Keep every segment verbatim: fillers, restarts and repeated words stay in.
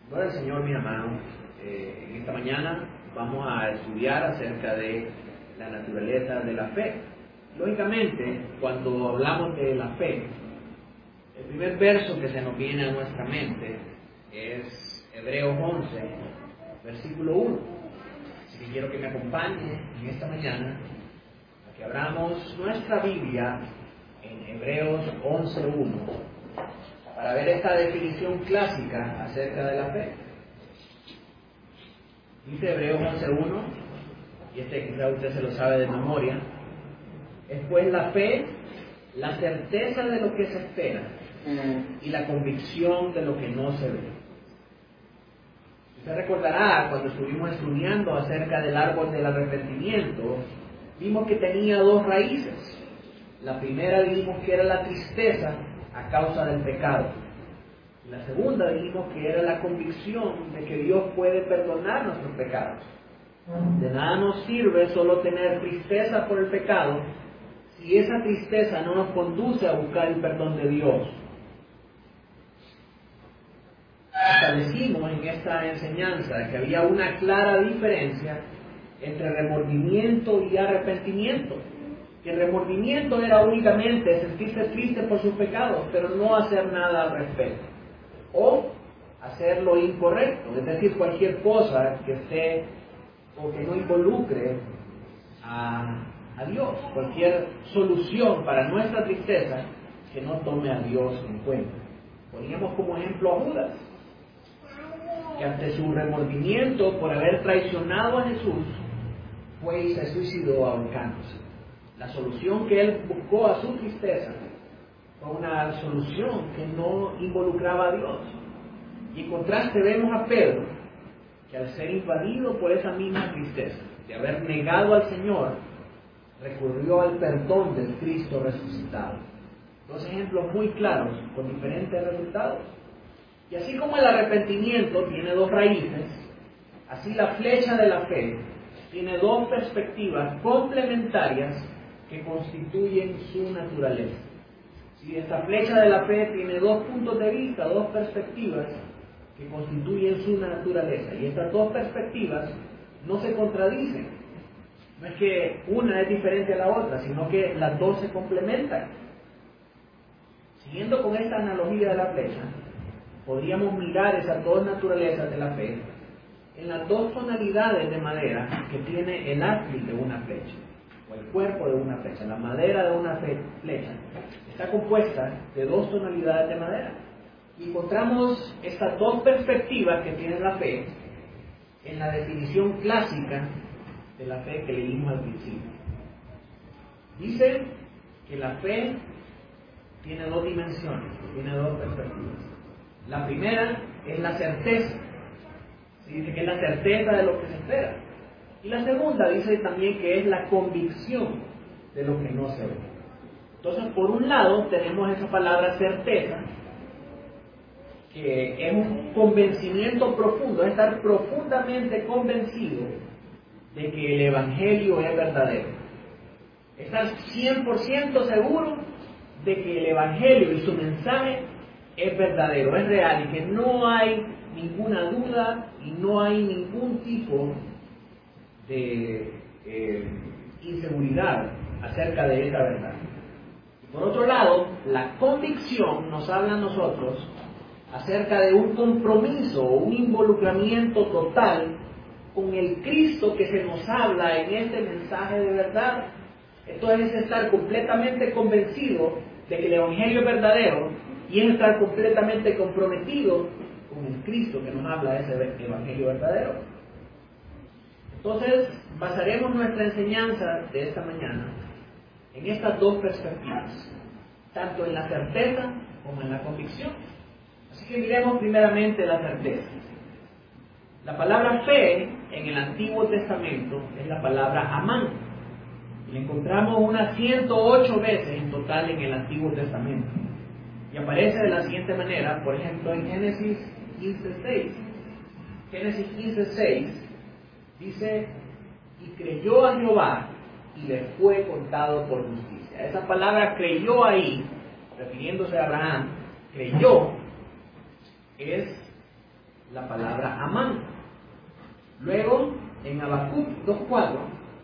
Gloria al Señor, mis hermanos. Eh, en esta mañana vamos a estudiar acerca de la naturaleza de la fe. Lógicamente, cuando hablamos de la fe, el primer verso que se nos viene a nuestra mente es Hebreos once, versículo uno. Así que quiero que me acompañe en esta mañana a que abramos nuestra Biblia en Hebreos once uno para ver esta definición clásica acerca de la fe. Dice Hebreos once uno, y este quizá usted se lo sabe de memoria: es pues la fe, la certeza de lo que se espera y la convicción de lo que no se ve. Usted recordará, cuando estuvimos estudiando acerca del árbol del arrepentimiento, vimos que tenía dos raíces. La primera dijimos que era la tristeza a causa del pecado. Y la segunda dijimos que era la convicción de que Dios puede perdonar nuestros pecados. De nada nos sirve solo tener tristeza por el pecado si esa tristeza no nos conduce a buscar el perdón de Dios. Establecimos en esta enseñanza que había una clara diferencia entre remordimiento y arrepentimiento. Que el remordimiento era únicamente sentirse triste por sus pecados, pero no hacer nada al respecto. O hacer lo incorrecto, es decir, cualquier cosa que esté o que no involucre a, a Dios. Cualquier solución para nuestra tristeza que no tome a Dios en cuenta. Poníamos como ejemplo a Judas, que ante su remordimiento por haber traicionado a Jesús, fue y se suicidó ahorcándose. La solución que él buscó a su tristeza fue una solución que no involucraba a Dios. Y en contraste vemos a Pedro, que al ser invadido por esa misma tristeza, de haber negado al Señor, recurrió al perdón del Cristo resucitado. Dos ejemplos muy claros, con diferentes resultados. Y así como el arrepentimiento tiene dos raíces, así la flecha de la fe tiene dos perspectivas complementarias que constituyen su naturaleza. Si esta flecha de la fe tiene dos puntos de vista, dos perspectivas que constituyen su naturaleza, y estas dos perspectivas no se contradicen. No es que una es diferente a la otra, sino que las dos se complementan. Siguiendo con esta analogía de la flecha, podríamos mirar esas dos naturalezas de la fe en las dos tonalidades de madera que tiene el haz de una flecha, o el cuerpo de una flecha. La madera de una flecha está compuesta de dos tonalidades de madera. Y encontramos estas dos perspectivas que tiene la fe en la definición clásica de la fe que leímos al principio. Dice que la fe tiene dos dimensiones, tiene dos perspectivas. La primera es la certeza. Dice que es la certeza de lo que se espera. Y la segunda dice también que es la convicción de lo que no se ve. Entonces, por un lado tenemos esa palabra certeza, que es un convencimiento profundo, es estar profundamente convencido de que el Evangelio es verdadero. Estar cien por ciento seguro de que el Evangelio y su mensaje es verdadero, es real, y que no hay ninguna duda y no hay ningún tipo de eh, inseguridad acerca de esa verdad. Y por otro lado, la convicción nos habla a nosotros acerca de un compromiso o un involucramiento total con el Cristo que se nos habla en este mensaje de verdad. Esto es estar completamente convencido de que el Evangelio es verdadero, y es estar completamente comprometido con el Cristo que nos habla de ese Evangelio verdadero. Entonces, basaremos nuestra enseñanza de esta mañana en estas dos perspectivas, tanto en la certeza como en la convicción. Así que miremos primeramente la certeza. La palabra fe en el Antiguo Testamento es la palabra amán. La encontramos unas ciento ocho veces en total en el Antiguo Testamento. Y aparece de la siguiente manera, por ejemplo, en Génesis quince seis. Génesis quince seis dice: y creyó a Jehová y le fue contado por justicia. Esa palabra creyó ahí, refiriéndose a Abraham, creyó, es la palabra amán. Luego, en Habacuc dos cuatro,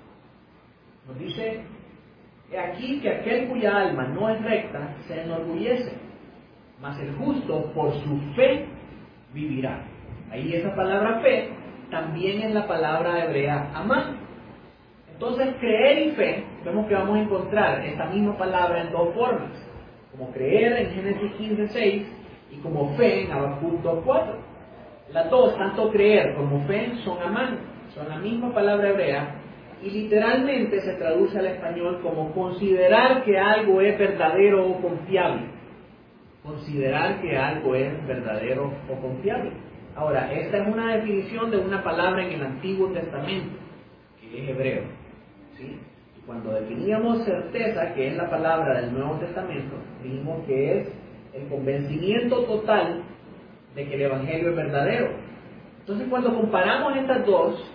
nos dice: he aquí que aquel cuya alma no es recta se enorgullece, mas el justo por su fe vivirá. Ahí esa palabra fe también es la palabra hebrea amán. Entonces, creer y fe, vemos que vamos a encontrar esta misma palabra en dos formas, como creer en Génesis quince seis y como fe en Habacuc dos cuatro. Las dos, tanto creer como fe, son amán, son la misma palabra hebrea, y literalmente se traduce al español como considerar que algo es verdadero o confiable. Considerar que algo es verdadero o confiable. Ahora, esta es una definición de una palabra en el Antiguo Testamento, que es hebreo, ¿sí? Y cuando definíamos certeza, que es la palabra del Nuevo Testamento, dijimos que es el convencimiento total de que el Evangelio es verdadero. Entonces, cuando comparamos estas dos,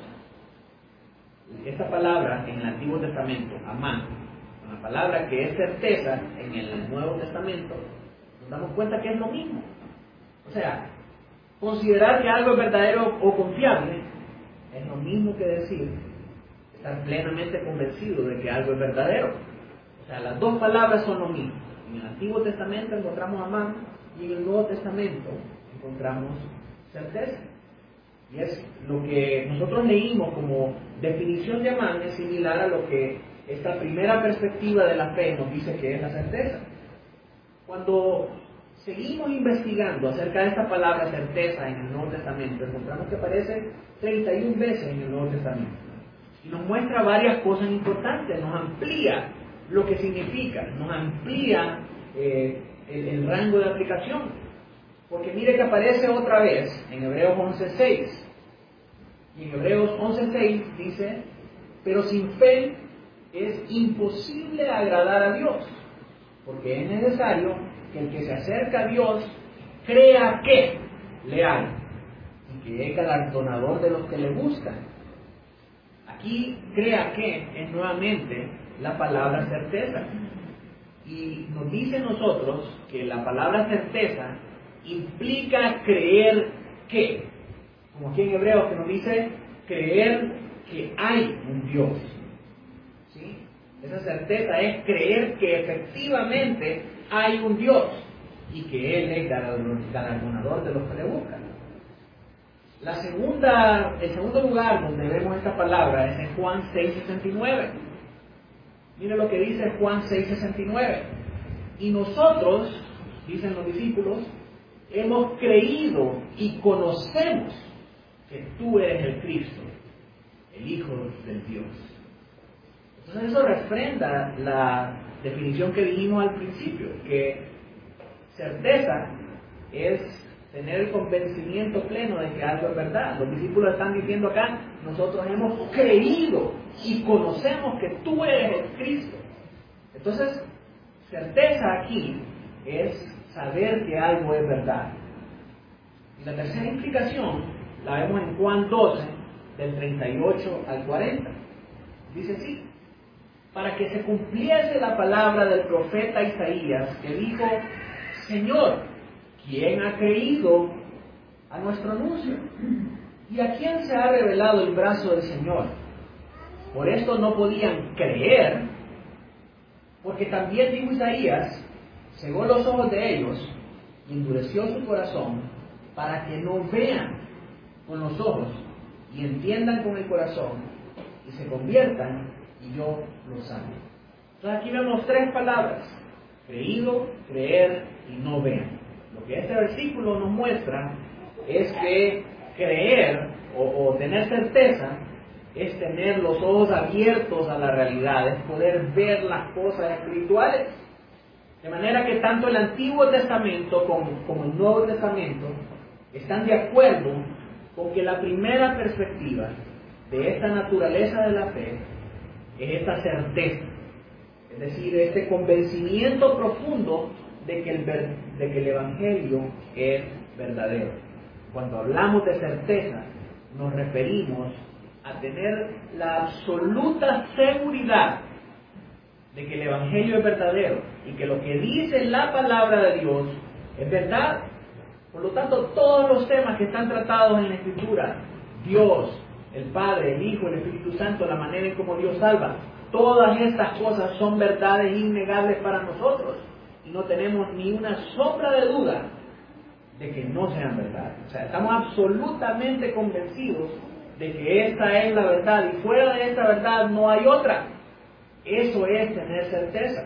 esta palabra en el Antiguo Testamento, amán, con la palabra que es certeza en el Nuevo Testamento, nos damos cuenta que es lo mismo. O sea, considerar que algo es verdadero o confiable es lo mismo que decir estar plenamente convencido de que algo es verdadero. O sea, las dos palabras son lo mismo. En el Antiguo Testamento encontramos amán y en el Nuevo Testamento encontramos certeza. Y es lo que nosotros leímos como definición de amán, es similar a lo que esta primera perspectiva de la fe nos dice que es la certeza. Cuando seguimos investigando acerca de esta palabra certeza en el Nuevo Testamento, encontramos que aparece treinta y una veces en el Nuevo Testamento. Y nos muestra varias cosas importantes, nos amplía lo que significa, nos amplía eh, el, el rango de aplicación. Porque mire que aparece otra vez en Hebreos once seis. Y en Hebreos once seis dice: pero sin fe es imposible agradar a Dios, porque es necesario que el que se acerca a Dios crea que le hay y que es galardonador de los que le buscan. Aquí, crea que es nuevamente la palabra certeza. Y nos dice nosotros que la palabra certeza implica creer que, como aquí en Hebreos que nos dice creer que hay un Dios, ¿sí? Esa certeza es creer que efectivamente hay un Dios y que Él es galardonador de los que le buscan. La segunda, el segundo lugar donde vemos esta palabra es en Juan seis sesenta y nueve. Mire lo que dice Juan seis sesenta y nueve. Y nosotros, dicen los discípulos, hemos creído y conocemos que tú eres el Cristo, el Hijo del Dios. Entonces eso refrenda la definición que dijimos al principio, que certeza es tener el convencimiento pleno de que algo es verdad. Los discípulos están diciendo acá: nosotros hemos creído y conocemos que tú eres el Cristo. Entonces, certeza aquí es saber que algo es verdad. Y la tercera implicación la vemos en Juan doce, del treinta y ocho al cuarenta. Dice así: para que se cumpliese la palabra del profeta Isaías, que dijo: Señor, ¿quién ha creído a nuestro anuncio? ¿Y a quién se ha revelado el brazo del Señor? Por esto no podían creer, porque también dijo Isaías: cegó los ojos de ellos y endureció su corazón, para que no vean con los ojos y entiendan con el corazón y se conviertan y yo los sane. Entonces aquí vemos tres palabras: creído, creer y no vean. Lo que este versículo nos muestra es que creer o, o tener certeza es tener los ojos abiertos a la realidad, es poder ver las cosas espirituales. De manera que tanto el Antiguo Testamento como, como el Nuevo Testamento están de acuerdo con que la primera perspectiva de esta naturaleza de la fe es esta certeza, es decir, este convencimiento profundo de que el, ver, de que el Evangelio es verdadero. Cuando hablamos de certeza, nos referimos a tener la absoluta seguridad de que el Evangelio es verdadero y que lo que dice la palabra de Dios es verdad. Por lo tanto, todos los temas que están tratados en la Escritura, Dios, el Padre, el Hijo, el Espíritu Santo, la manera en cómo Dios salva, todas estas cosas son verdades innegables para nosotros y no tenemos ni una sombra de duda de que no sean verdad. O sea, estamos absolutamente convencidos de que esta es la verdad y fuera de esta verdad no hay otra. Eso es tener certeza.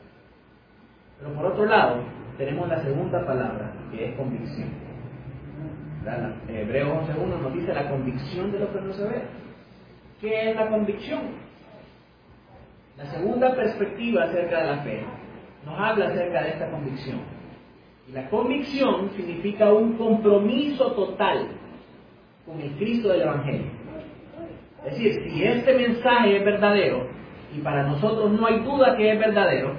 Pero por otro lado, tenemos la segunda palabra, que es convicción. Hebreos once uno nos dice la convicción de lo que no se ve. ¿Qué es la convicción? La segunda perspectiva acerca de la fe nos habla acerca de esta convicción. Y la convicción significa un compromiso total con el Cristo del Evangelio. Es decir, si este mensaje es verdadero, y para nosotros no hay duda que es verdadero,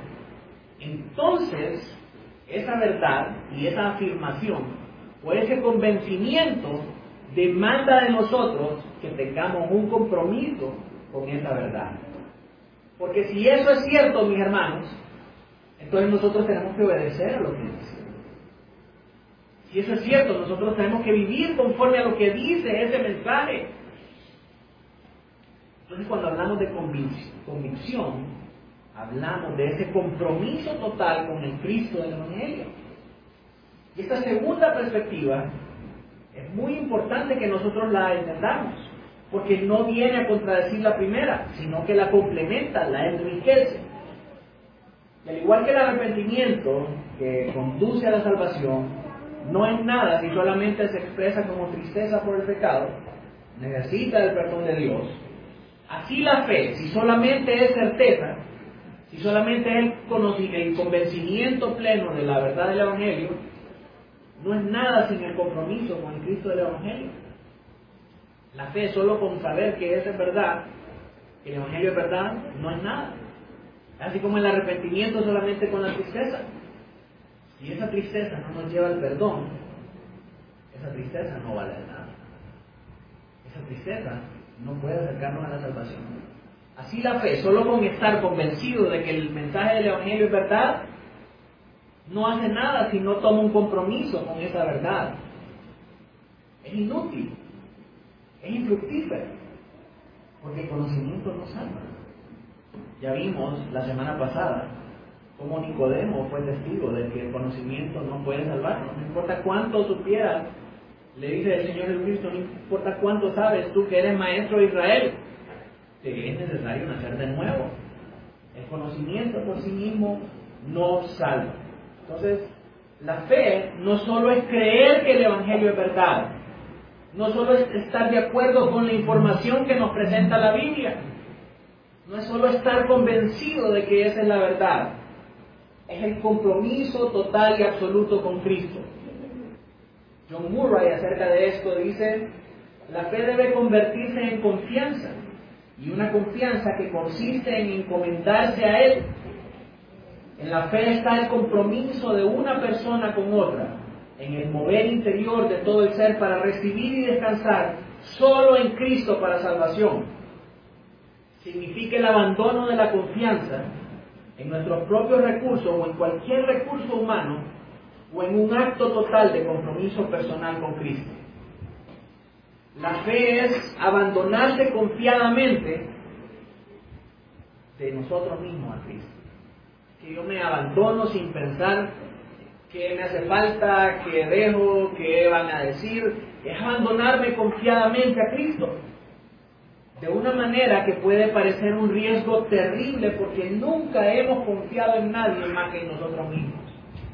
entonces esa verdad y esa afirmación o ese convencimiento demanda de nosotros que tengamos un compromiso con esa verdad. Porque si eso es cierto, mis hermanos, entonces nosotros tenemos que obedecer a lo que dice. Si eso es cierto, nosotros tenemos que vivir conforme a lo que dice ese mensaje. Entonces, cuando hablamos de convic- convicción, hablamos de ese compromiso total con el Cristo del Evangelio. Y esta segunda perspectiva es muy importante que nosotros la entendamos, porque no viene a contradecir la primera, sino que la complementa, la enriquece. Y al igual que el arrepentimiento que conduce a la salvación, no es nada si solamente se expresa como tristeza por el pecado, necesita el perdón de Dios. Así la fe, si solamente es certeza, si solamente es el conocimiento, el convencimiento pleno de la verdad del Evangelio, no es nada sin el compromiso con el Cristo del Evangelio. La fe solo con saber que eso es verdad, que el Evangelio es verdad, no es nada. Así como el arrepentimiento solamente con la tristeza. Si esa tristeza no nos lleva al perdón, esa tristeza no vale de nada. Esa tristeza no puede acercarnos a la salvación. Así la fe, solo con estar convencido de que el mensaje del Evangelio es verdad, no hace nada si no toma un compromiso con esa verdad. Es inútil, es infructífero, porque el conocimiento no salva. Ya vimos la semana pasada cómo Nicodemo fue testigo de que el conocimiento no puede salvarnos. No importa cuánto supieras, le dice el Señor Jesucristo, no importa cuánto sabes tú que eres maestro de Israel, que es necesario nacer de nuevo. El conocimiento por sí mismo no salva. Entonces, la fe no solo es creer que el Evangelio es verdad, no solo es estar de acuerdo con la información que nos presenta la Biblia, no es solo estar convencido de que esa es la verdad, es el compromiso total y absoluto con Cristo. John Murray acerca de esto dice, la fe debe convertirse en confianza, y una confianza que consiste en encomendarse a Él. En la fe está el compromiso de una persona con otra, en el mover interior de todo el ser para recibir y descansar solo en Cristo para salvación. Significa el abandono de la confianza en nuestros propios recursos o en cualquier recurso humano o en un acto total de compromiso personal con Cristo. La fe es abandonarse confiadamente de nosotros mismos a Cristo. Que yo me abandono sin pensar qué me hace falta, qué dejo, qué van a decir. Es abandonarme confiadamente a Cristo. De una manera que puede parecer un riesgo terrible porque nunca hemos confiado en nadie más que en nosotros mismos.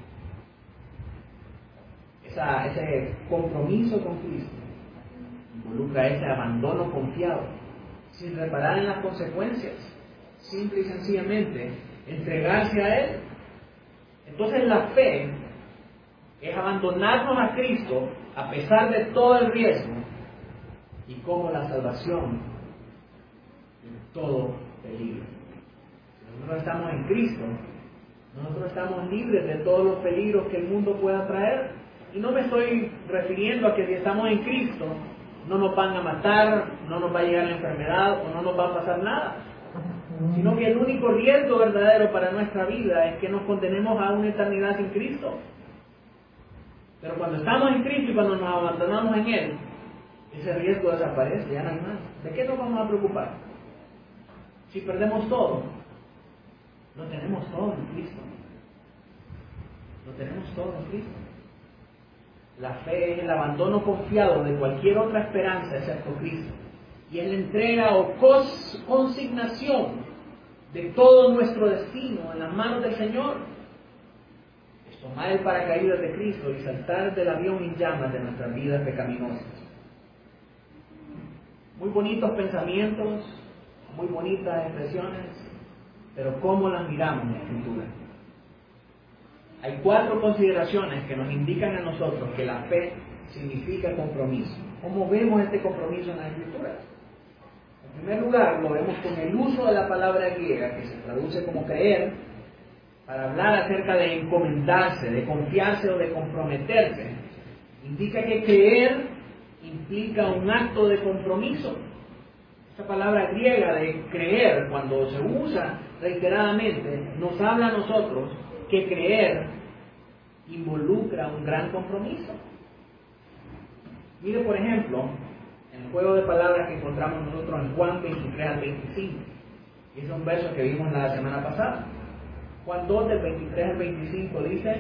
Esa, ese compromiso con Cristo involucra ese abandono confiado, sin reparar en las consecuencias, simple y sencillamente entregarse a Él. Entonces la fe es abandonarnos a Cristo a pesar de todo el riesgo y como la salvación de todo peligro. Si nosotros estamos en Cristo, nosotros estamos libres de todos los peligros que el mundo pueda traer. Y no me estoy refiriendo a que si estamos en Cristo no nos van a matar, no nos va a llegar la enfermedad o no nos va a pasar nada, sino que el único riesgo verdadero para nuestra vida es que nos condenemos a una eternidad sin Cristo. Pero cuando estamos en Cristo y cuando nos abandonamos en Él, ese riesgo desaparece, ya no hay más. ¿De qué nos vamos a preocupar? Si perdemos todo, lo tenemos todo en Cristo. Lo tenemos todo en Cristo. La fe es el abandono confiado de cualquier otra esperanza excepto Cristo. Y es la entrega o cos- consignación de todo nuestro destino en las manos del Señor. Es tomar el paracaídas de Cristo y saltar del avión en llamas de nuestras vidas pecaminosas. Muy bonitos pensamientos, muy bonitas expresiones, pero ¿cómo las miramos en la Escritura? Hay cuatro consideraciones que nos indican a nosotros que la fe significa compromiso. ¿Cómo vemos este compromiso en la Escritura? En primer lugar, lo vemos con el uso de la palabra griega, que se traduce como creer, para hablar acerca de encomendarse, de confiarse o de comprometerse. Indica que creer implica un acto de compromiso. Esta palabra griega de creer, cuando se usa reiteradamente, nos habla a nosotros que creer involucra un gran compromiso. Mire, por ejemplo, en el juego de palabras que encontramos nosotros en Juan veintitrés al veinticinco. Es un verso que vimos la semana pasada. Juan dos, del veintitrés al veinticinco dice: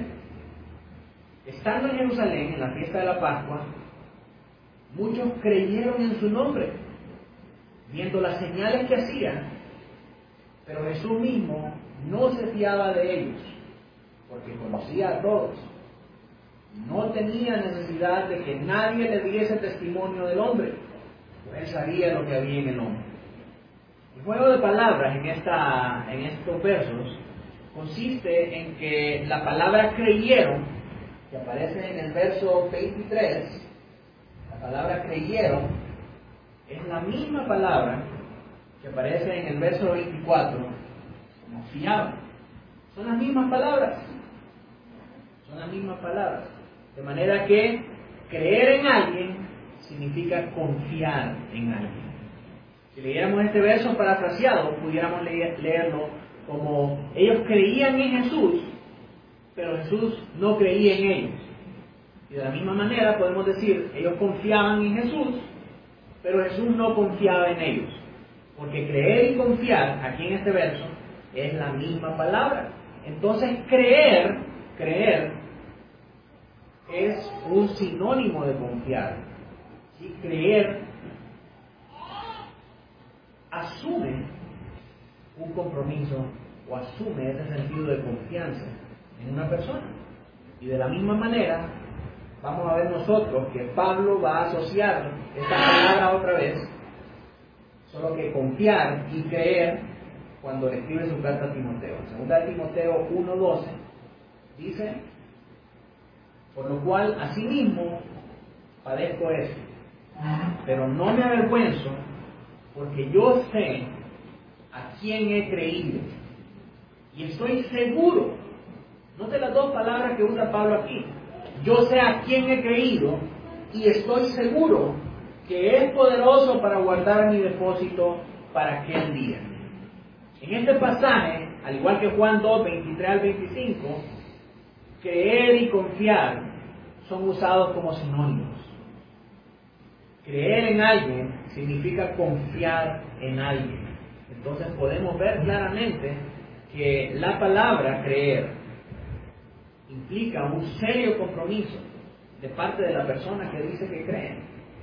estando en Jerusalén, en la fiesta de la Pascua, muchos creyeron en su nombre, viendo las señales que hacía, pero Jesús mismo no se fiaba de ellos, porque conocía a todos. No tenía necesidad de que nadie le diese testimonio del hombre, pues él sabía lo que había en el hombre. El juego de palabras en, esta, en estos versos consiste en que la palabra creyeron, que aparece en el verso veintitrés, la palabra creyeron es la misma palabra que aparece en el verso veinticuatro, como fiaban. Son las mismas palabras. Son las mismas palabras. De manera que creer en alguien significa confiar en alguien. Si leyéramos este verso parafraseado, pudiéramos leer, leerlo como: ellos creían en Jesús, pero Jesús no creía en ellos. Y de la misma manera podemos decir: ellos confiaban en Jesús, pero Jesús no confiaba en ellos. Porque creer y confiar, aquí en este verso, es la misma palabra. Entonces creer, creer, es un sinónimo de confiar. ¿Sí? Creer asume un compromiso o asume ese sentido de confianza en una persona. Y de la misma manera, vamos a ver nosotros que Pablo va a asociar esta palabra otra vez, solo que confiar y creer, cuando le escribe su carta a Timoteo. Segunda de Timoteo uno doce dice: por lo cual asimismo padezco esto, pero no me avergüenzo, porque yo sé a quién he creído y estoy seguro. Note las dos palabras que usa Pablo aquí: yo sé a quién he creído y estoy seguro que es poderoso para guardar mi depósito para aquel día. En este pasaje, al igual que Juan dos, veintitrés al veinticinco, creer y confiar son usados como sinónimos. Creer en alguien significa confiar en alguien. Entonces podemos ver claramente que la palabra creer implica un serio compromiso de parte de la persona que dice que cree.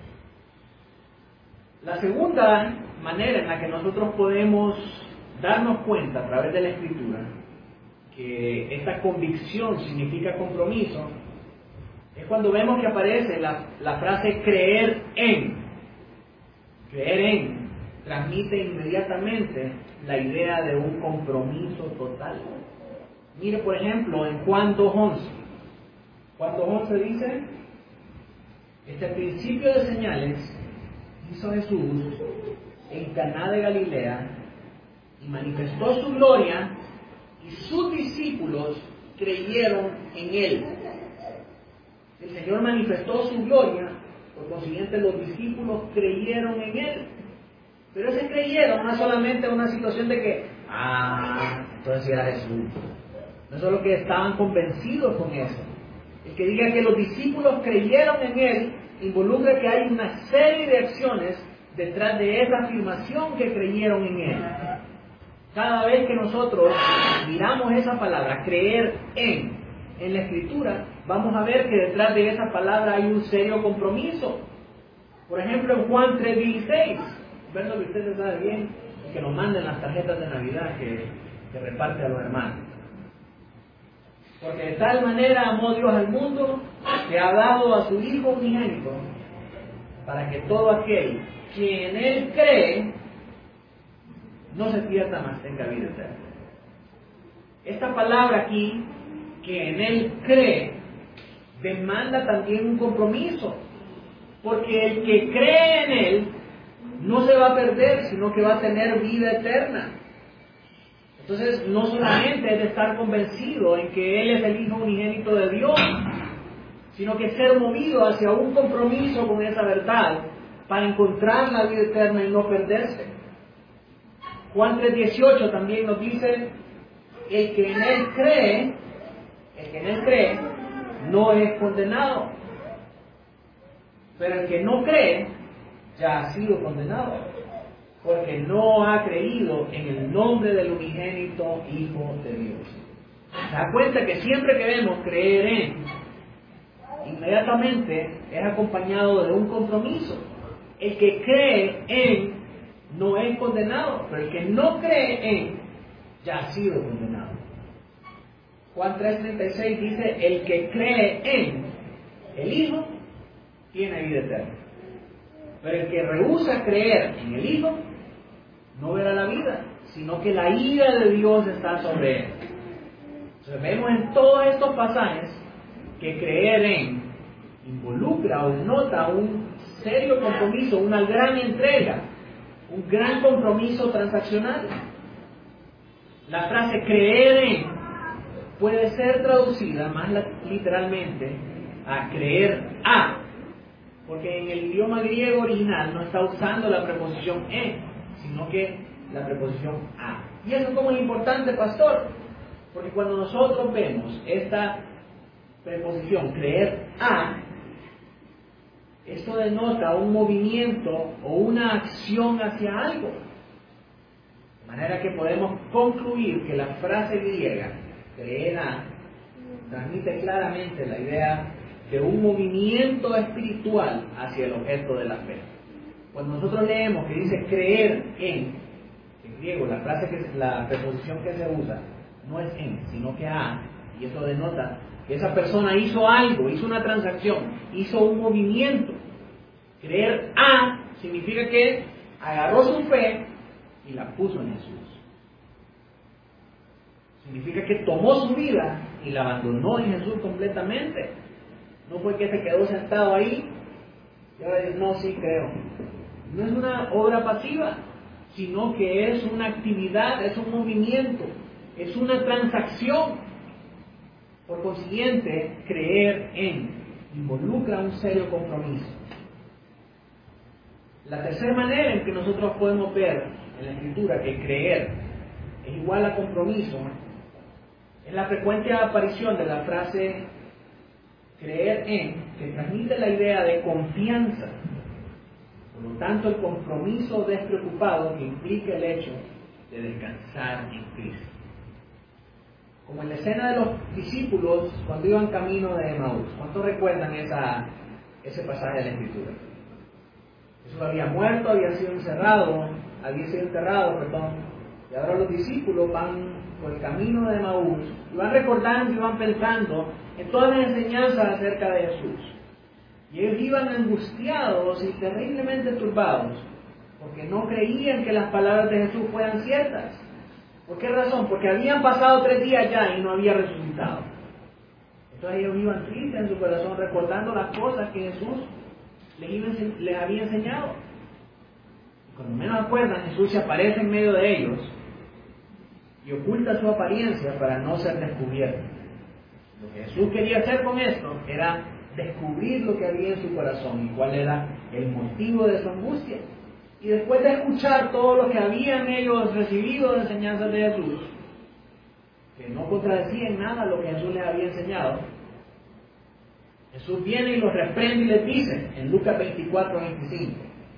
La segunda manera en la que nosotros podemos darnos cuenta a través de la Escritura que esta convicción significa compromiso es cuando vemos que aparece la, la frase creer en. Creer en transmite inmediatamente la idea de un compromiso total. Mire, por ejemplo, en Juan dos once. Juan dos once dice: este principio de señales hizo Jesús en Caná de Galilea y manifestó su gloria, y sus discípulos creyeron en él. El Señor manifestó su gloria, por consiguiente los discípulos creyeron en él. Pero ese creyeron no es solamente una situación de que, ah, entonces era Jesús. No es solo que estaban convencidos con eso, El que diga que los discípulos creyeron en Él involucra que hay una serie de acciones detrás de esa afirmación que creyeron en Él. Cada vez que nosotros miramos esa palabra, creer en, en la Escritura, vamos a ver que detrás de esa palabra hay un serio compromiso. Por ejemplo, en Juan tres dieciséis, verso que ustedes saben bien, que nos manden las tarjetas de Navidad que, que reparte a los hermanos. Porque de tal manera amó Dios al mundo que ha dado a su Hijo unigénito para que todo aquel que en Él cree no se pierda, mas tenga vida eterna. Esta palabra aquí, que en Él cree, demanda también un compromiso, porque el que cree en Él no se va a perder, sino que va a tener vida eterna. Entonces, no solamente es de estar convencido en que Él es el Hijo unigénito de Dios, sino que ser movido hacia un compromiso con esa verdad para encontrar la vida eterna y no perderse. Juan tres dieciocho también nos dice, el que en Él cree, el que en Él cree, no es condenado. Pero el que no cree, ya ha sido condenado, porque no ha creído en el nombre del unigénito Hijo de Dios. Se da cuenta que siempre que vemos creer en, inmediatamente es acompañado de un compromiso. El que cree en no es condenado, pero el que no cree en ya ha sido condenado. Juan tres treinta y seis dice, el que cree en el Hijo tiene vida eterna. Pero el que rehúsa creer en el Hijo no verá la vida, sino que la ira de Dios está sobre él. Entonces vemos en todos estos pasajes que creer en involucra o denota un serio compromiso, una gran entrega, un gran compromiso transaccional. La frase creer en puede ser traducida más literalmente a creer a, porque en el idioma griego original no está usando la preposición en, sino que la preposición a. Y eso como es importante, pastor, porque cuando nosotros vemos esta preposición creer a, esto denota un movimiento o una acción hacia algo. De manera que podemos concluir que la frase griega creer a transmite claramente la idea de un movimiento espiritual hacia el objeto de la fe. Cuando nosotros leemos que dice creer en, en griego la frase que la preposición que se usa no es en, sino que a, y eso denota que esa persona hizo algo, hizo una transacción, hizo un movimiento. Creer a significa que agarró su fe y la puso en Jesús. Significa que tomó su vida y la abandonó en Jesús completamente. No fue que se quedó sentado ahí y ahora dice, no, sí creo. No es una obra pasiva, sino que es una actividad, es un movimiento, es una transacción. Por consiguiente, creer en involucra un serio compromiso. La tercera manera en que nosotros podemos ver en la Escritura que creer es igual a compromiso es la frecuente aparición de la frase creer en, que transmite la idea de confianza. Por lo tanto, el compromiso despreocupado que implica el hecho de descansar en Cristo. Como en la escena de los discípulos cuando iban camino de Emaús. ¿Cuántos recuerdan esa, ese pasaje de la Escritura? Jesús había muerto, había sido encerrado, había sido enterrado, perdón. Y ahora los discípulos van por el camino de Emaús y van recordando y van pensando en todas las enseñanzas acerca de Jesús. Y ellos iban angustiados y terriblemente turbados porque no creían que las palabras de Jesús fueran ciertas. ¿Por qué razón? Porque habían pasado tres días ya y no había resucitado. Entonces ellos iban tristes en su corazón recordando las cosas que Jesús les, iba, les había enseñado. Y cuando menos acuerdan, Jesús se aparece en medio de ellos y oculta su apariencia para no ser descubierto. Lo que Jesús quería hacer con esto era descubrir lo que había en su corazón y cuál era el motivo de su angustia. Y después de escuchar todo lo que habían ellos recibido de enseñanzas de Jesús, que no contradecían nada lo que Jesús les había enseñado, Jesús viene y los reprende y les dice en Lucas veinticuatro, veinticinco.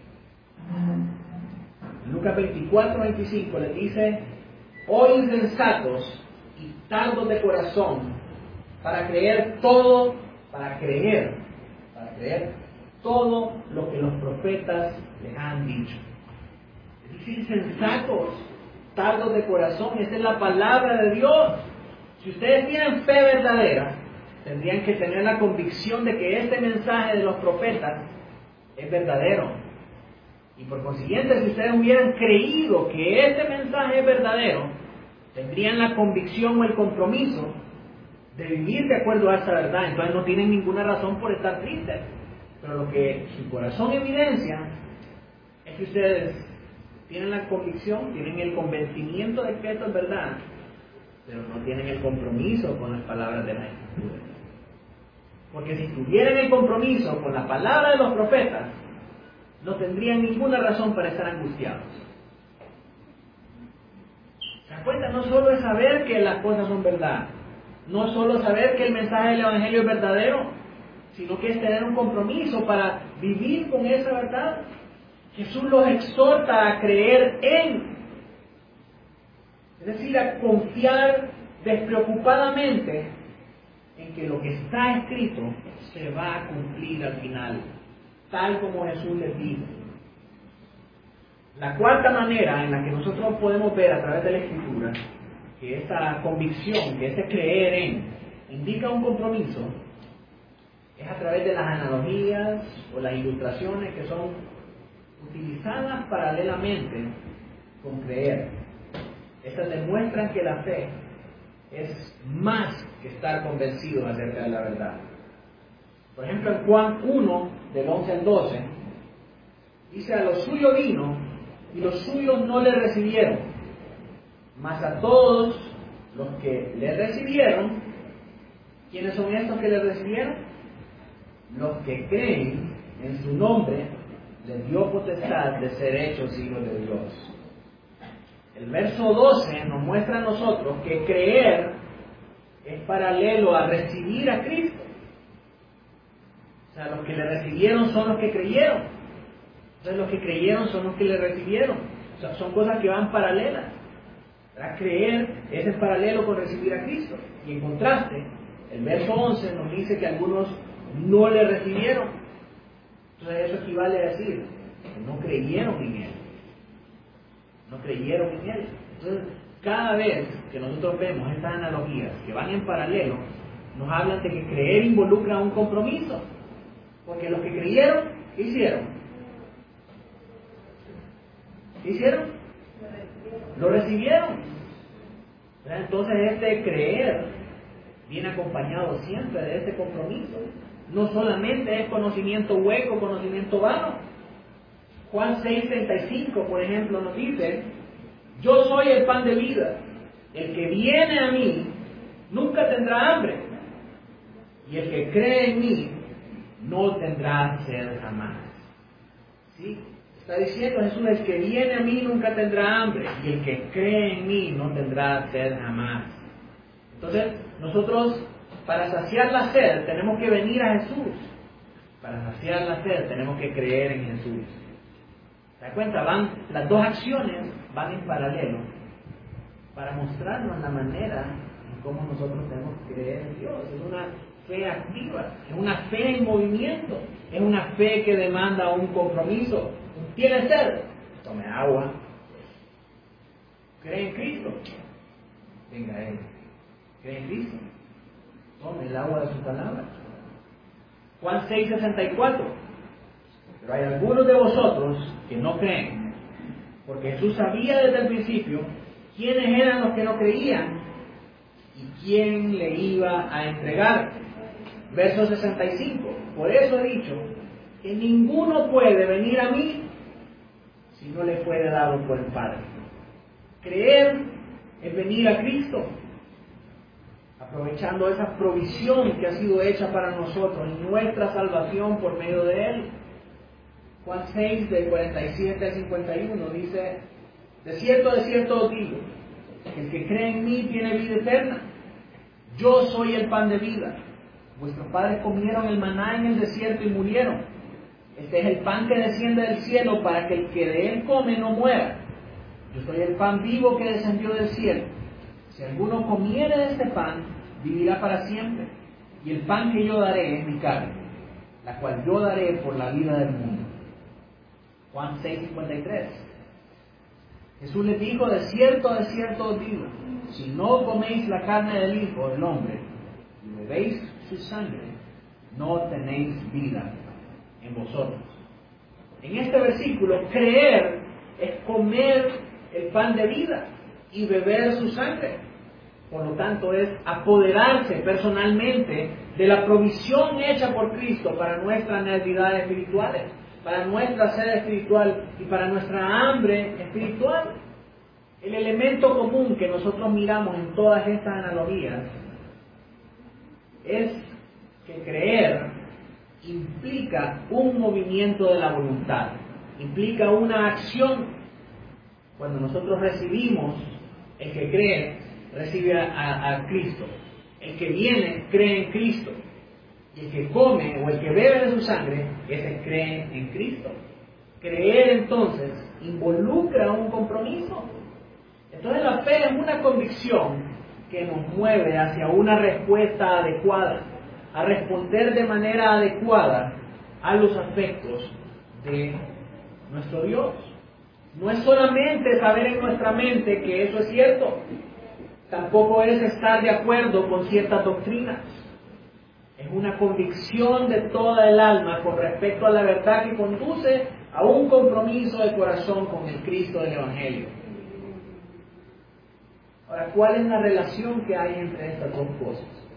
En Lucas veinticuatro, veinticinco les dice: oh insensatos y tardos de corazón, para creer todo, para creer, para creer todo lo que los profetas les han dicho. Dice insensatos, tardos de corazón, esa es la palabra de Dios. Si ustedes tienen fe verdadera, tendrían que tener la convicción de que este mensaje de los profetas es verdadero. Y por consiguiente, si ustedes hubieran creído que este mensaje es verdadero, tendrían la convicción o el compromiso de vivir de acuerdo a esa verdad. Entonces no tienen ninguna razón por estar tristes. Pero lo que su corazón evidencia es que ustedes tienen la convicción, tienen el convencimiento de que esto es verdad, pero no tienen el compromiso con las palabras de la Escritura. Porque si tuvieran el compromiso con la palabra de los profetas, no tendrían ninguna razón para estar angustiados. ¿Se dan cuenta? No solo es saber que las cosas son verdad, no solo saber que el mensaje del Evangelio es verdadero, sino que es tener un compromiso para vivir con esa verdad. Jesús los exhorta a creer en, es decir, a confiar despreocupadamente en que lo que está escrito se va a cumplir al final, tal como Jesús les dijo. La cuarta manera en la que nosotros podemos ver a través de la Escritura que esa convicción, que ese creer en, indica un compromiso, es a través de las analogías o las ilustraciones que son utilizadas paralelamente con creer. Estas demuestran que la fe es más que estar convencido acerca de la verdad. Por ejemplo, en Juan uno, del once al doce, dice: a los suyos vino, y los suyos no le recibieron, mas a todos los que le recibieron, ¿quiénes son estos que le recibieron? Los que creen en su nombre, les dio potestad de ser hechos hijos de Dios. El verso doce nos muestra a nosotros que creer es paralelo a recibir a Cristo. O sea, los que le recibieron son los que creyeron. Entonces los que creyeron son los que le recibieron. O sea, son cosas que van paralelas. Para creer es en paralelo con recibir a Cristo. Y en contraste, el verso once nos dice que algunos no le recibieron. Entonces eso equivale a decir que no creyeron en Él. No creyeron en Él. Entonces, cada vez que nosotros vemos estas analogías que van en paralelo, nos hablan de que creer involucra un compromiso. Porque los que creyeron, ¿qué hicieron? ¿Qué hicieron? Lo recibieron. Entonces este creer viene acompañado siempre de este compromiso. No solamente es conocimiento hueco, conocimiento vano. Juan seis, treinta y cinco, por ejemplo, nos dice: yo soy el pan de vida. El que viene a mí nunca tendrá hambre. Y el que cree en mí no tendrá sed jamás. ¿Sí? Está diciendo Jesús: el que viene a mí nunca tendrá hambre. Y el que cree en mí no tendrá sed jamás. Entonces, nosotros, para saciar la sed, tenemos que venir a Jesús. Para saciar la sed, tenemos que creer en Jesús. ¿Se da cuenta? Van, las dos acciones van en paralelo para mostrarnos la manera en cómo nosotros tenemos que creer en Dios. Es una fe activa, es una fe en movimiento, es una fe que demanda un compromiso. ¿Tiene sed? Tome agua. ¿Cree en Cristo? Venga a Él. ¿Cree en Cristo? Tome el agua de su palabra. Juan seis, sesenta y cuatro. Pero hay algunos de vosotros que no creen, porque Jesús sabía desde el principio quiénes eran los que no creían y quién le iba a entregar. Verso sesenta y cinco. Por eso he dicho que ninguno puede venir a mí si no le fuere dado por el Padre. Creer es venir a Cristo, aprovechando esa provisión que ha sido hecha para nosotros, nuestra salvación por medio de Él. Juan seis, del cuarenta y siete al cincuenta y uno, dice: de cierto, de cierto os digo, el que cree en mí tiene vida eterna. Yo soy el pan de vida. Vuestros padres comieron el maná en el desierto y murieron. Este es el pan que desciende del cielo para que el que de él come no muera. Yo soy el pan vivo que descendió del cielo. Si alguno comiere de este pan, vivirá para siempre. Y el pan que yo daré es mi carne, la cual yo daré por la vida del mundo. Juan seis, cincuenta y tres. Jesús les dijo: de cierto, de cierto os digo, si no coméis la carne del Hijo del Hombre y bebéis su sangre, no tenéis vida en vosotros. En este versículo, creer es comer el pan de vida y beber su sangre. Por lo tanto, es apoderarse personalmente de la provisión hecha por Cristo para nuestras necesidades espirituales, para nuestra sed espiritual y para nuestra hambre espiritual. El elemento común que nosotros miramos en todas estas analogías es que creer implica un movimiento de la voluntad, implica una acción. Cuando nosotros recibimos, el que cree recibe a, a, a Cristo, el que viene cree en Cristo, y el que come o el que bebe de su sangre, ese cree en Cristo. Creer entonces involucra un compromiso. Entonces la fe es una convicción que nos mueve hacia una respuesta adecuada, a responder de manera adecuada a los afectos de nuestro Dios. No es solamente saber en nuestra mente que eso es cierto, tampoco es estar de acuerdo con ciertas doctrinas. Es una convicción de toda el alma con respecto a la verdad que conduce a un compromiso de corazón con el Cristo del Evangelio. Ahora, ¿cuál es la relación que hay entre estas dos cosas?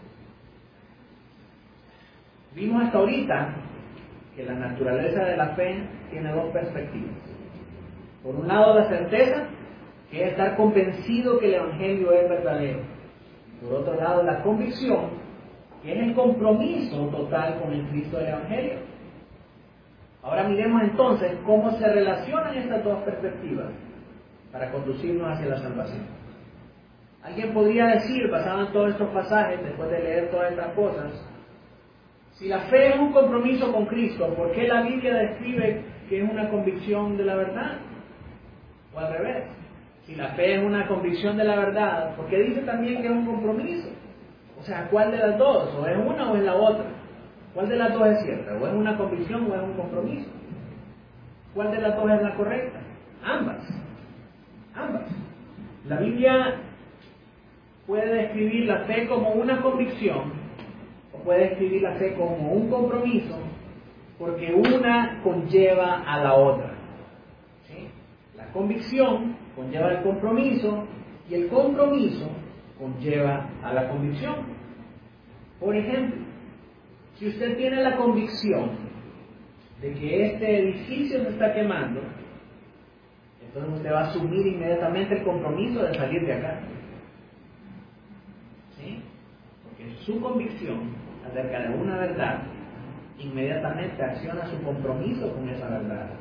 Vimos hasta ahorita que la naturaleza de la fe tiene dos perspectivas. Por un lado, la certeza, que es estar convencido que el Evangelio es verdadero. Por otro lado, la convicción, que es el compromiso total con el Cristo del Evangelio. Ahora miremos entonces cómo se relacionan estas dos perspectivas para conducirnos hacia la salvación. Alguien podría decir, basado en todos estos pasajes, después de leer todas estas cosas, si la fe es un compromiso con Cristo, ¿por qué la Biblia describe que es una convicción de la verdad? O al revés, si la fe es una convicción de la verdad, ¿por qué dice también que es un compromiso? O sea, ¿cuál de las dos? ¿O es una o es la otra? ¿Cuál de las dos es cierta? ¿O es una convicción o es un compromiso? ¿Cuál de las dos es la correcta? Ambas. Ambas. La Biblia puede describir la fe como una convicción o puede describir la fe como un compromiso, porque una conlleva a la otra. ¿Sí? La convicción conlleva el compromiso y el compromiso conlleva a la convicción. Por ejemplo, si usted tiene la convicción de que este edificio se está quemando, entonces usted va a asumir inmediatamente el compromiso de salir de acá. ¿Sí? Porque su convicción acerca de una verdad inmediatamente acciona su compromiso con esa verdad.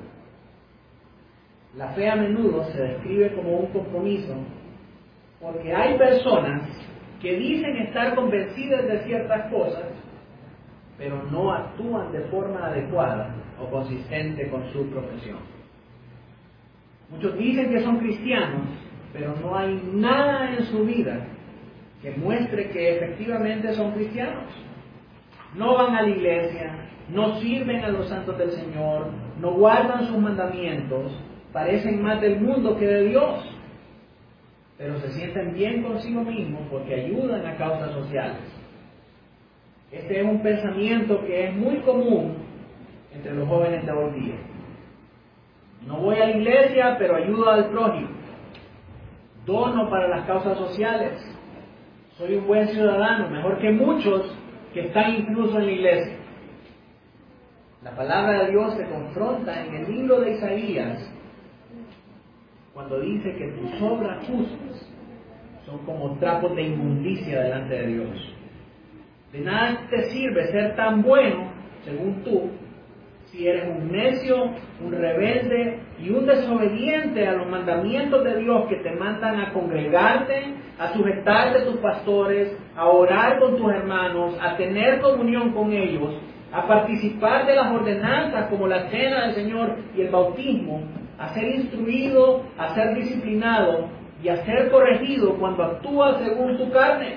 La fe a menudo se describe como un compromiso porque hay personas que dicen estar convencidas de ciertas cosas, pero no actúan de forma adecuada o consistente con su profesión. Muchos dicen que son cristianos, pero no hay nada en su vida que muestre que efectivamente son cristianos. No van a la iglesia, no sirven a los santos del Señor, no guardan sus mandamientos, parecen más del mundo que de Dios, pero se sienten bien consigo mismos porque ayudan a causas sociales. Este es un pensamiento que es muy común entre los jóvenes de hoy día. No voy a la iglesia, pero ayudo al prójimo. Dono para las causas sociales. Soy un buen ciudadano, mejor que muchos que están incluso en la iglesia. La palabra de Dios se confronta en el libro de Isaías cuando dice que tus obras justas son como trapos de inmundicia delante de Dios. De nada te sirve ser tan bueno, según tú, si eres un necio, un rebelde y un desobediente a los mandamientos de Dios que te mandan a congregarte, a sujetarte a tus pastores, a orar con tus hermanos, a tener comunión con ellos, a participar de las ordenanzas como la cena del Señor y el bautismo, a ser instruido, a ser disciplinado y a ser corregido cuando actúas según tu carne.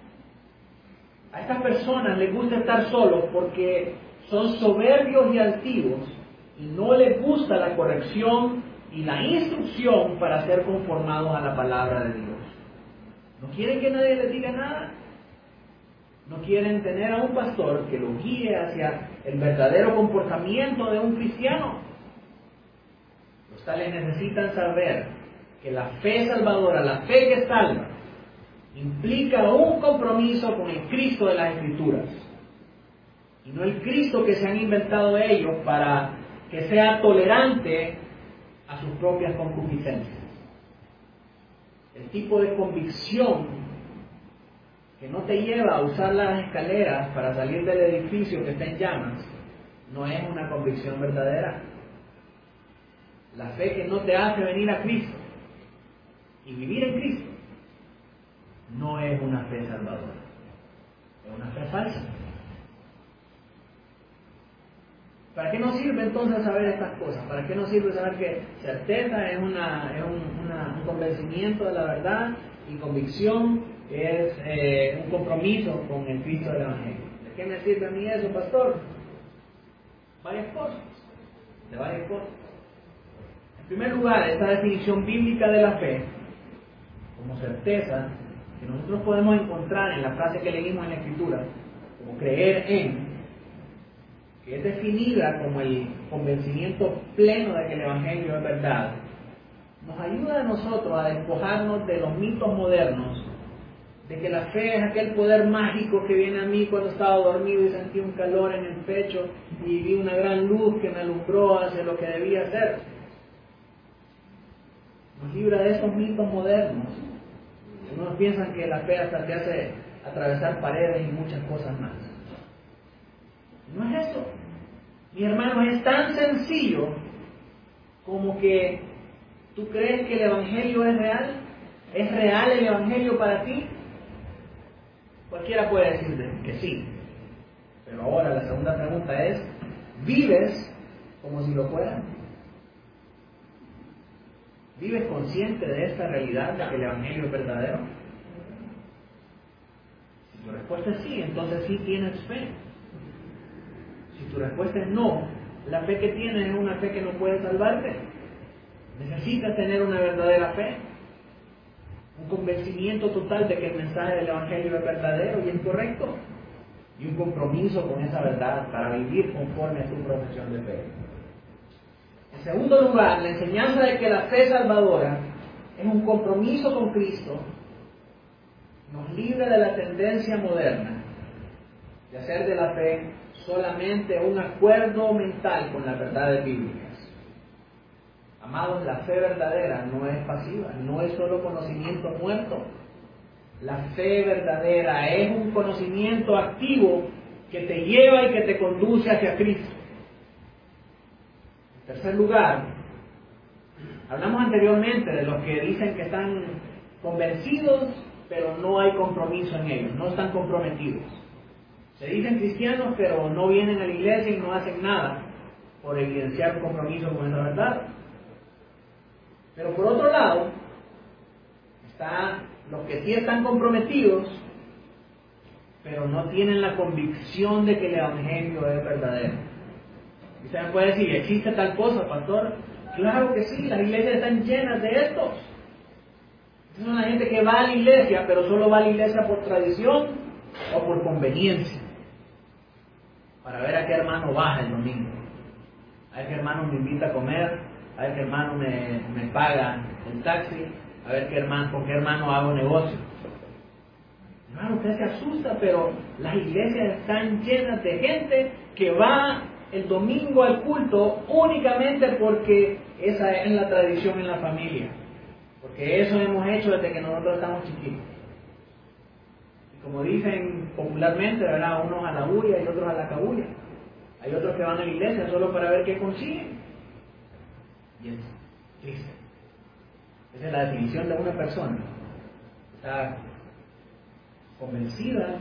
A estas personas les gusta estar solos porque son soberbios y altivos y no les gusta la corrección y la instrucción para ser conformados a la palabra de Dios. No quieren que nadie les diga nada. No quieren tener a un pastor que los guíe hacia el verdadero comportamiento de un cristiano. Los tales necesitan saber que la fe salvadora, la fe que salva, implica un compromiso con el Cristo de las Escrituras. Y no el Cristo que se han inventado ellos para que sea tolerante a sus propias concupiscencias. El tipo de convicción que no te lleva a usar las escaleras para salir del edificio que está en llamas, no es una convicción verdadera. La fe que no te hace venir a Cristo y vivir en Cristo, no es una fe salvadora, es una fe falsa. ¿Para qué nos sirve entonces saber estas cosas? ¿Para qué nos sirve saber que certeza es, una, es un, una, un convencimiento de la verdad y convicción es eh, un compromiso con el Cristo del Evangelio? ¿De qué me sirve a mí eso, pastor? Varias cosas, de varias cosas. En primer lugar, esta definición bíblica de la fe, como certeza, que nosotros podemos encontrar en la frase que leímos en la Escritura, como creer en, que es definida como el convencimiento pleno de que el Evangelio es verdad, nos ayuda a nosotros a despojarnos de los mitos modernos, de que la fe es aquel poder mágico que viene a mí cuando estaba dormido y sentí un calor en el pecho y vi una gran luz que me alumbró hacia lo que debía hacer. Nos libra de esos mitos modernos. Algunos piensan que la fe hasta te hace atravesar paredes y muchas cosas más. No es eso. Mi hermano, es tan sencillo como que tú crees que el Evangelio es real. ¿Es real el Evangelio para ti? Cualquiera puede decir que sí. Pero ahora la segunda pregunta es, ¿vives como si lo fuera? ¿Vives consciente de esta realidad de que el Evangelio es verdadero? Si tu respuesta es sí, entonces sí tienes fe. Si tu respuesta es no, la fe que tienes es una fe que no puede salvarte. Necesitas tener una verdadera fe, un convencimiento total de que el mensaje del Evangelio es verdadero y es correcto, y un compromiso con esa verdad para vivir conforme a tu profesión de fe. En segundo lugar, la enseñanza de que la fe salvadora es un compromiso con Cristo nos libra de la tendencia moderna de hacer de la fe solamente un acuerdo mental con las verdades bíblicas. Amados, la fe verdadera no es pasiva, no es solo conocimiento muerto. La fe verdadera es un conocimiento activo que te lleva y que te conduce hacia Cristo. En tercer lugar, hablamos anteriormente de los que dicen que están convencidos, pero no hay compromiso en ellos, no están comprometidos. Se dicen cristianos, pero no vienen a la iglesia y no hacen nada por evidenciar un compromiso con esa verdad. Pero por otro lado, están los que sí están comprometidos, pero no tienen la convicción de que el Evangelio es verdadero. Y usted me puede decir, ¿existe tal cosa, pastor? Claro que sí, las iglesias están llenas de estos. Es una gente que va a la iglesia, pero solo va a la iglesia por tradición o por conveniencia, para ver a qué hermano baja el domingo, a ver qué hermano me invita a comer, a ver qué hermano me, me paga el taxi, a ver qué hermano, con qué hermano hago negocio. Hermano, usted se asusta, pero las iglesias están llenas de gente que va el domingo al culto únicamente porque esa es la tradición en la familia, porque eso hemos hecho desde que nosotros estamos chiquitos. Y como dicen popularmente, ¿verdad?, unos a la bulla y otros a la cabulla. Hay otros que van a la iglesia solo para ver qué consiguen. Y es triste. Esa es la definición de una persona. Está convencida,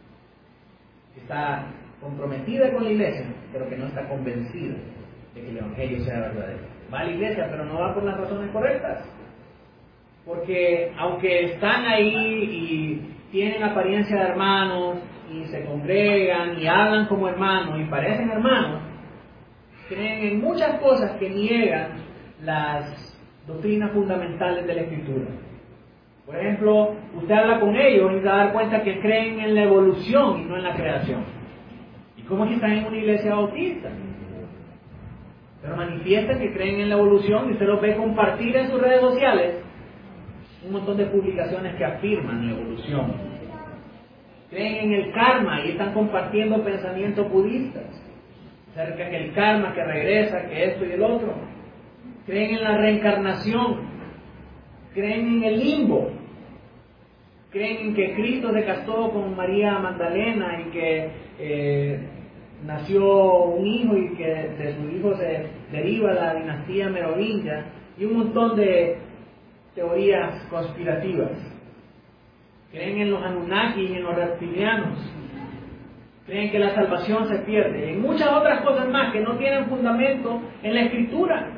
está comprometida con la iglesia, pero que no está convencida de que el evangelio sea verdadero. Va a la iglesia, pero no va por las razones correctas. Porque aunque están ahí y tienen apariencia de hermanos, y se congregan y hablan como hermanos y parecen hermanos, creen en muchas cosas que niegan las doctrinas fundamentales de la Escritura. Por ejemplo, usted habla con ellos y se va a dar cuenta que creen en la evolución y no en la creación. ¿Y cómo es que están en una iglesia bautista? Pero manifiestan que creen en la evolución y usted los ve compartir en sus redes sociales un montón de publicaciones que afirman la evolución. Creen en el karma y están compartiendo pensamientos budistas acerca que el karma, que regresa, que esto y el otro. Creen en la reencarnación, creen en el limbo, creen en que Cristo se casó con María Magdalena y que eh, nació un hijo y que de su hijo se deriva la dinastía merovingia y un montón de teorías conspirativas. Creen en los Anunnaki y en los reptilianos. Creen que la salvación se pierde. Y en muchas otras cosas más que no tienen fundamento en la Escritura.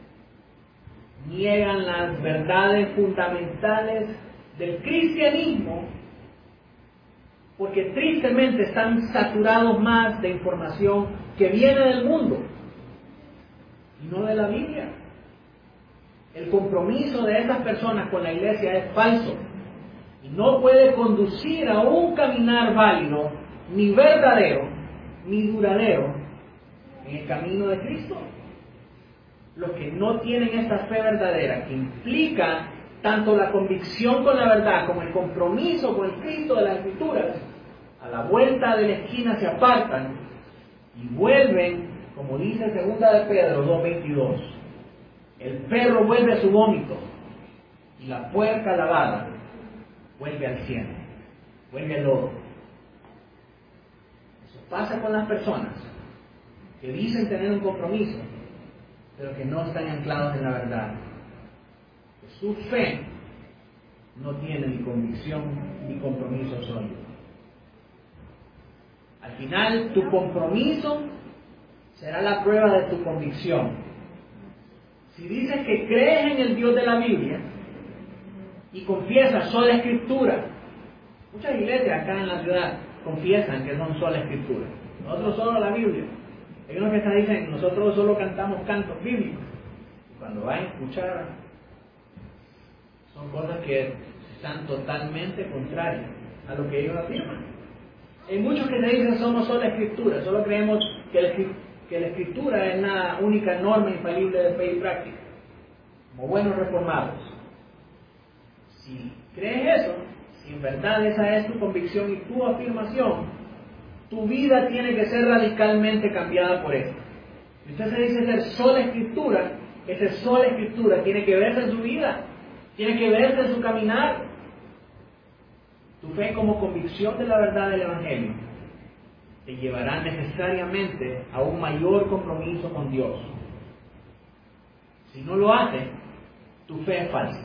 Niegan las verdades fundamentales del cristianismo porque tristemente están saturados más de información que viene del mundo y no de la Biblia. El compromiso de esas personas con la iglesia es falso. Y no puede conducir a un caminar válido, ni verdadero, ni duradero, en el camino de Cristo. Los que no tienen esta fe verdadera, que implica tanto la convicción con la verdad como el compromiso con el Cristo de las Escrituras, a la vuelta de la esquina se apartan y vuelven, como dice segunda de Pedro dos veintidós, el perro vuelve a su vómito y la puerca lavada vuelve al cielo, vuelve al lodo. Eso pasa con las personas que dicen tener un compromiso, pero que no están anclados en la verdad. Que su fe no tiene ni convicción ni compromiso sólido. Al final, tu compromiso será la prueba de tu convicción. Si dices que crees en el Dios de la Biblia y confiesas sola Escritura, muchas iglesias acá en la ciudad confiesan que son sola Escritura. Nosotros solo la Biblia. Hay unos que están dicen, nosotros solo cantamos cantos bíblicos. Y cuando van a escuchar, son cosas que están totalmente contrarias a lo que ellos afirman. Hay muchos que te dicen, somos sola Escritura, solo creemos que la, que la Escritura es la única norma infalible de fe y práctica, como buenos reformados. Si crees eso, si en verdad esa es tu convicción y tu afirmación, tu vida tiene que ser radicalmente cambiada por esto. Si usted se dice ser sola Escritura, esa sola Escritura tiene que verse en su vida, tiene que verse en su caminar. Tu fe como convicción de la verdad del Evangelio te llevará necesariamente a un mayor compromiso con Dios. Si no lo hace, tu fe es falsa.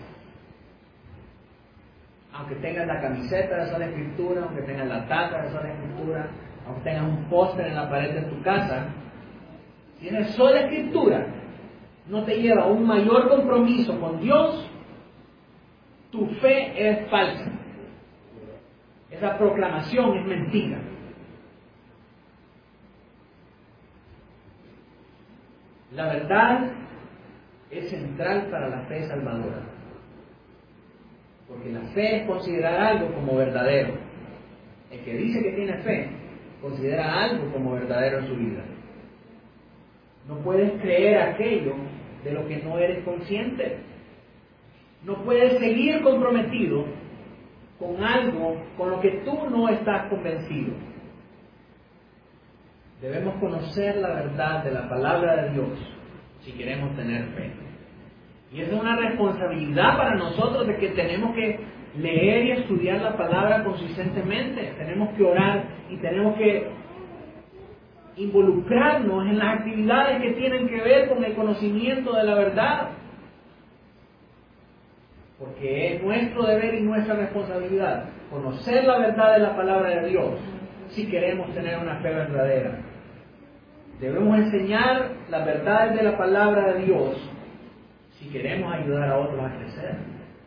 Aunque tengas la camiseta de sola Escritura, aunque tengas la taza de sola Escritura, aunque tengas un póster en la pared de tu casa, si eres sola Escritura, no te lleva a un mayor compromiso con Dios, tu fe es falsa. Esa proclamación es mentira. La verdad es central para la fe salvadora. Porque la fe es considerar algo como verdadero. El que dice que tiene fe, considera algo como verdadero en su vida. No puedes creer aquello de lo que no eres consciente. No puedes seguir comprometido con algo con lo que tú no estás convencido. Debemos conocer la verdad de la palabra de Dios si queremos tener fe. Y es una responsabilidad para nosotros de que tenemos que leer y estudiar la palabra consistentemente. Tenemos que orar y tenemos que involucrarnos en las actividades que tienen que ver con el conocimiento de la verdad. Porque es nuestro deber y nuestra responsabilidad conocer la verdad de la palabra de Dios si queremos tener una fe verdadera. Debemos enseñar las verdades de la palabra de Dios si queremos ayudar a otros a crecer.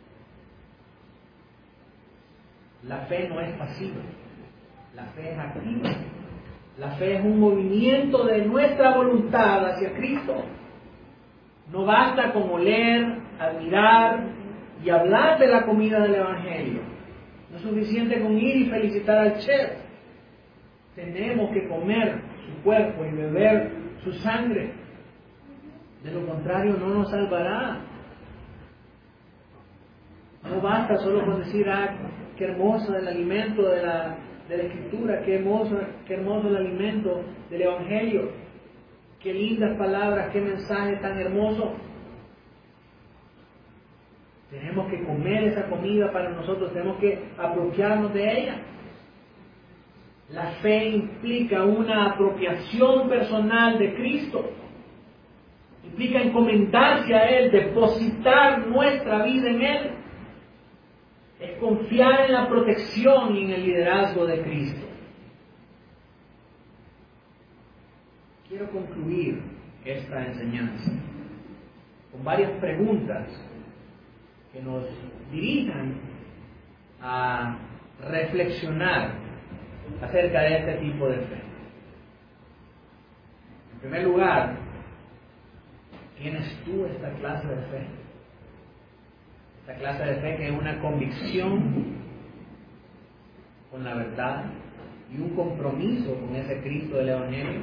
La fe no es pasiva, la fe es activa. La fe es un movimiento de nuestra voluntad hacia Cristo. No basta con oler, admirar y hablar de la comida del Evangelio. No es suficiente con ir y felicitar al chef. Tenemos que comer su cuerpo y beber su sangre. De lo contrario no nos salvará. No basta solo con decir, ah, qué hermoso el alimento de la, de la Escritura, qué hermoso, qué hermoso el alimento del Evangelio, qué lindas palabras, qué mensaje tan hermoso. Tenemos que comer esa comida para nosotros, tenemos que apropiarnos de ella. La fe implica una apropiación personal de Cristo. Implica encomendarse a Él, depositar nuestra vida en Él. Es confiar en la protección y en el liderazgo de Cristo. Quiero concluir esta enseñanza con varias preguntas que nos dirijan a reflexionar acerca de este tipo de fe. En primer lugar, ¿tienes tú esta clase de fe? Esta clase de fe que es una convicción con la verdad y un compromiso con ese Cristo del Evangelio.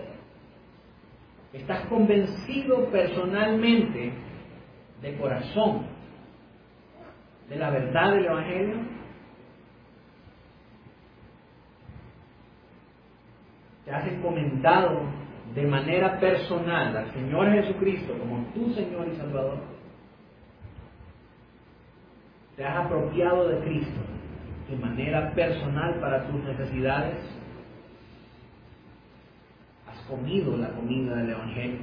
¿Estás convencido personalmente, de corazón, de la verdad del Evangelio? ¿Te has encomendado de manera personal al Señor Jesucristo como tu Señor y Salvador? ¿Te has apropiado de Cristo de manera personal para tus necesidades? ¿Has comido la comida del Evangelio?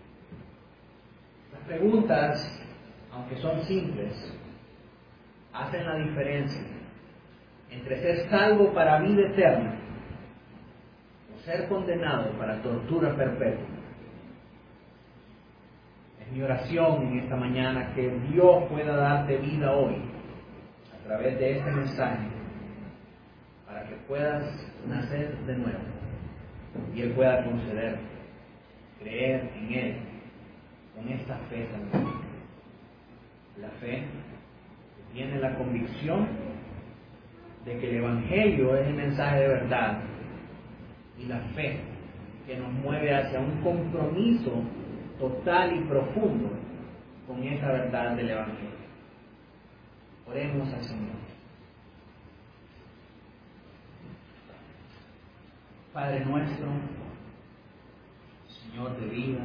Las preguntas, aunque son simples, hacen la diferencia entre ser salvo para vida eterna o ser condenado para tortura perpetua. Es mi oración en esta mañana que Dios pueda darte vida hoy a través de este mensaje para que puedas nacer de nuevo y Él pueda conceder creer en Él con esta fe salvífica. La fe tiene la convicción de que el Evangelio es el mensaje de verdad, y la fe que nos mueve hacia un compromiso total y profundo con esa verdad del Evangelio. Oremos al Señor. Padre nuestro, Señor de vida,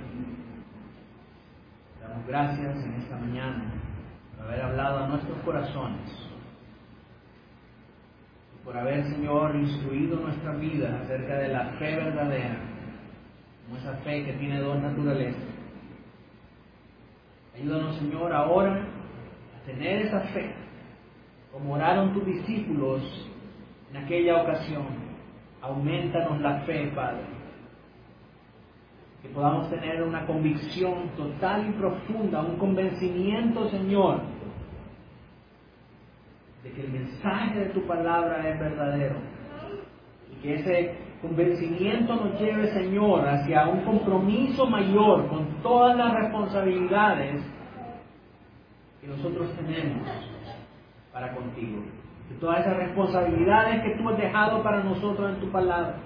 damos gracias en esta mañana por haber hablado a nuestros corazones, y por haber, Señor, instruido nuestras vidas acerca de la fe verdadera, como esa fe que tiene dos naturalezas. Ayúdanos, Señor, ahora a tener esa fe, como oraron tus discípulos en aquella ocasión. Aumentanos la fe, Padre, que podamos tener una convicción total y profunda, un convencimiento, Señor, de que el mensaje de tu palabra es verdadero, y que ese convencimiento nos lleve, Señor, hacia un compromiso mayor con todas las responsabilidades que nosotros tenemos para contigo, de todas esas responsabilidades que tú has dejado para nosotros en tu palabra.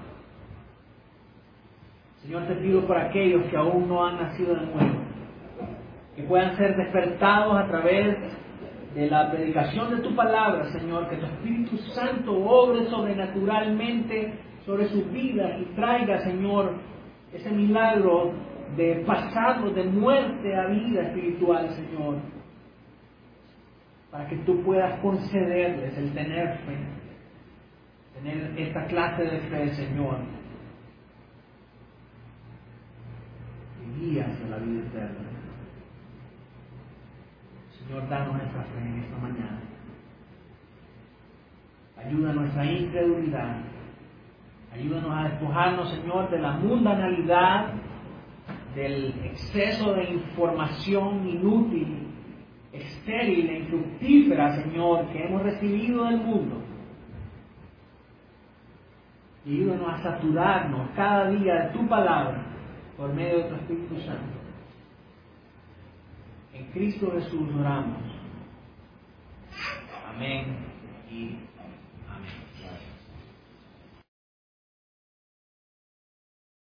Señor, te pido por aquellos que aún no han nacido de nuevo, que puedan ser despertados a través de la predicación de tu palabra, Señor, que tu Espíritu Santo obre sobrenaturalmente sobre sus vidas y traiga, Señor, ese milagro de pasarlos de muerte a vida espiritual, Señor, para que tú puedas concederles el tener fe, tener esta clase de fe, Señor, hacia la vida eterna. Señor, danos esa fe en esta mañana. Ayuda a nuestra incredulidad. Ayúdanos a despojarnos, Señor, de la mundanalidad, del exceso de información inútil, estéril e infructífera, Señor, que hemos recibido del mundo. Y ayúdanos a saturarnos cada día de tu palabra por medio de tu Espíritu Santo. En Cristo Jesús oramos. Amén y